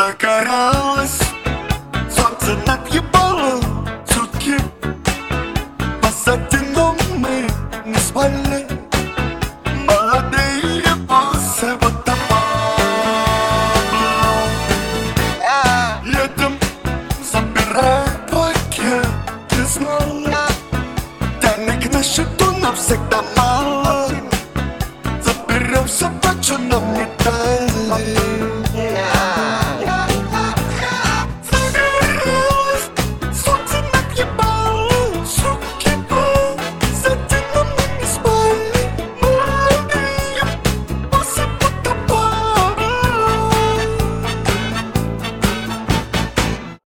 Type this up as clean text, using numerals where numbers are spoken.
Загоралось солнце над ебалом сутки. Позади, но мы не спали. Молодые боссы вот едем, забирай пакет. Ты знала, денег на счету навсегда мало. Заберемся, почему нам не дай.